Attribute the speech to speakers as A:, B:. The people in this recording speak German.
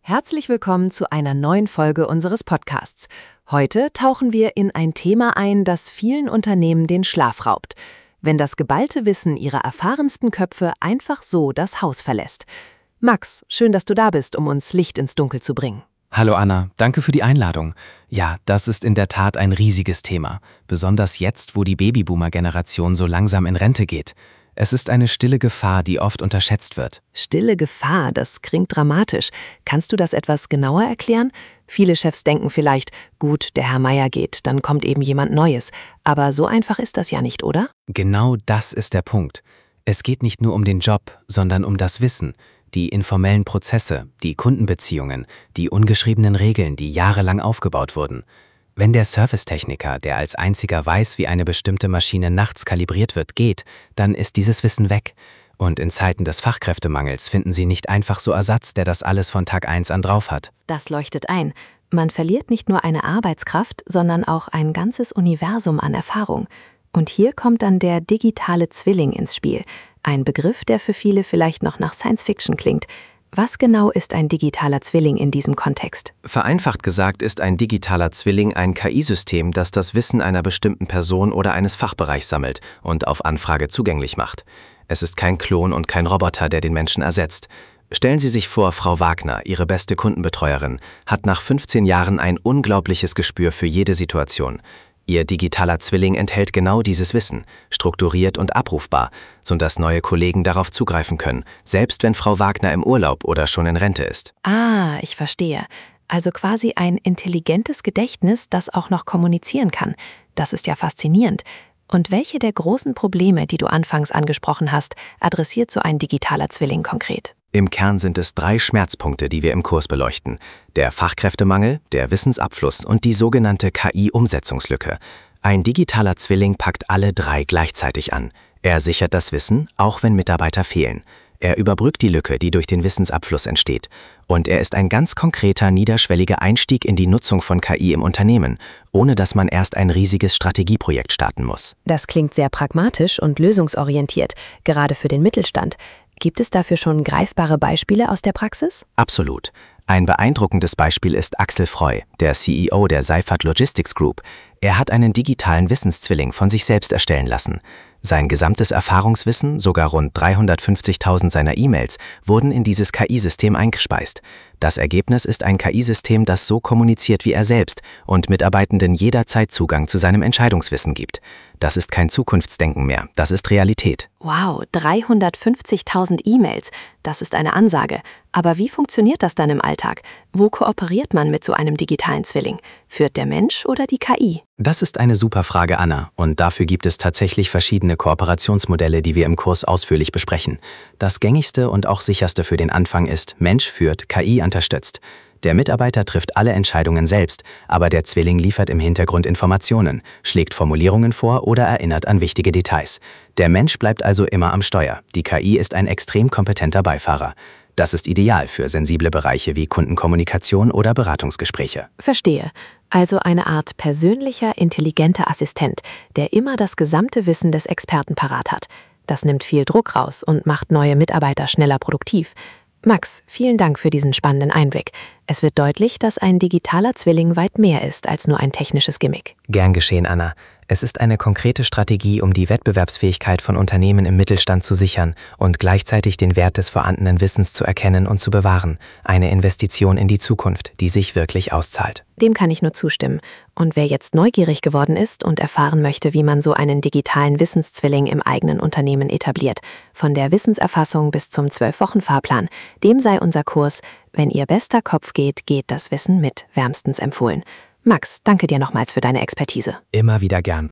A: Herzlich willkommen zu einer neuen Folge unseres Podcasts. Heute tauchen wir in ein Thema ein, das vielen Unternehmen den Schlaf raubt. Wenn das geballte Wissen ihrer erfahrensten Köpfe einfach so das Haus verlässt. Max, schön, dass du da bist, um uns Licht ins Dunkel zu bringen.
B: Hallo Anna, danke für die Einladung. Ja, das ist in der Tat ein riesiges Thema, besonders jetzt, wo die Babyboomer-Generation so langsam in Rente geht. Es ist eine stille Gefahr, die oft unterschätzt wird.
A: Stille Gefahr, das klingt dramatisch. Kannst du das etwas genauer erklären? Viele Chefs denken vielleicht, gut, der Herr Meier geht, dann kommt eben jemand Neues. Aber so einfach ist das ja nicht, oder?
B: Genau das ist der Punkt. Es geht nicht nur um den Job, sondern um das Wissen, die informellen Prozesse, die Kundenbeziehungen, die ungeschriebenen Regeln, die jahrelang aufgebaut wurden. Wenn der Servicetechniker, der als einziger weiß, wie eine bestimmte Maschine nachts kalibriert wird, geht, dann ist dieses Wissen weg. Und in Zeiten des Fachkräftemangels finden Sie nicht einfach so Ersatz, der das alles von Tag 1 an drauf hat.
A: Das leuchtet ein. Man verliert nicht nur eine Arbeitskraft, sondern auch ein ganzes Universum an Erfahrung. Und hier kommt dann der digitale Zwilling ins Spiel. Ein Begriff, der für viele vielleicht noch nach Science-Fiction klingt. Was genau ist ein digitaler Zwilling in diesem Kontext?
C: Vereinfacht gesagt ist ein digitaler Zwilling ein KI-System, das das Wissen einer bestimmten Person oder eines Fachbereichs sammelt und auf Anfrage zugänglich macht. Es ist kein Klon und kein Roboter, der den Menschen ersetzt. Stellen Sie sich vor, Frau Wagner, Ihre beste Kundenbetreuerin, hat nach 15 Jahren ein unglaubliches Gespür für jede Situation. Ihr digitaler Zwilling enthält genau dieses Wissen, strukturiert und abrufbar, sodass neue Kollegen darauf zugreifen können, selbst wenn Frau Wagner im Urlaub oder schon in Rente ist.
A: Ah, ich verstehe. Also quasi ein intelligentes Gedächtnis, das auch noch kommunizieren kann. Das ist ja faszinierend. Und welche der großen Probleme, die du anfangs angesprochen hast, adressiert so ein digitaler Zwilling konkret?
C: Im Kern sind es 3 Schmerzpunkte, die wir im Kurs beleuchten. Der Fachkräftemangel, der Wissensabfluss und die sogenannte KI-Umsetzungslücke. Ein digitaler Zwilling packt alle 3 gleichzeitig an. Er sichert das Wissen, auch wenn Mitarbeiter fehlen. Er überbrückt die Lücke, die durch den Wissensabfluss entsteht. Und er ist ein ganz konkreter, niederschwelliger Einstieg in die Nutzung von KI im Unternehmen, ohne dass man erst ein riesiges Strategieprojekt starten muss.
A: Das klingt sehr pragmatisch und lösungsorientiert, gerade für den Mittelstand. Gibt es dafür schon greifbare Beispiele aus der Praxis?
C: Absolut. Ein beeindruckendes Beispiel ist Axel Freu, der CEO der Seifert Logistics Group. Er hat einen digitalen Wissenszwilling von sich selbst erstellen lassen. Sein gesamtes Erfahrungswissen, sogar rund 350.000 seiner E-Mails, wurden in dieses KI-System eingespeist. Das Ergebnis ist ein KI-System, das so kommuniziert wie er selbst und Mitarbeitenden jederzeit Zugang zu seinem Entscheidungswissen gibt. Das ist kein Zukunftsdenken mehr, das ist Realität.
A: Wow, 350.000 E-Mails, das ist eine Ansage. Aber wie funktioniert das dann im Alltag? Wo kooperiert man mit so einem digitalen Zwilling? Führt der Mensch oder die KI?
B: Das ist eine super Frage, Anna, und dafür gibt es tatsächlich verschiedene Kooperationsmodelle, die wir im Kurs ausführlich besprechen. Das gängigste und auch sicherste für den Anfang ist Mensch führt, KI unterstützt. Der Mitarbeiter trifft alle Entscheidungen selbst, aber der Zwilling liefert im Hintergrund Informationen, schlägt Formulierungen vor oder erinnert an wichtige Details. Der Mensch bleibt also immer am Steuer. Die KI ist ein extrem kompetenter Beifahrer. Das ist ideal für sensible Bereiche wie Kundenkommunikation oder Beratungsgespräche.
A: Verstehe. Also eine Art persönlicher, intelligenter Assistent, der immer das gesamte Wissen des Experten parat hat. Das nimmt viel Druck raus und macht neue Mitarbeiter schneller produktiv. Max, vielen Dank für diesen spannenden Einblick. Es wird deutlich, dass ein digitaler Zwilling weit mehr ist als nur ein technisches Gimmick.
B: Gern geschehen, Anna. Es ist eine konkrete Strategie, um die Wettbewerbsfähigkeit von Unternehmen im Mittelstand zu sichern und gleichzeitig den Wert des vorhandenen Wissens zu erkennen und zu bewahren. Eine Investition in die Zukunft, die sich wirklich auszahlt.
A: Dem kann ich nur zustimmen. Und wer jetzt neugierig geworden ist und erfahren möchte, wie man so einen digitalen Wissenszwilling im eigenen Unternehmen etabliert, von der Wissenserfassung bis zum 12-Wochen-Fahrplan, dem sei unser Kurs "Wenn Ihr bester Kopf geht, geht das Wissen mit" wärmstens empfohlen. Max, danke dir nochmals für deine Expertise.
B: Immer wieder gern.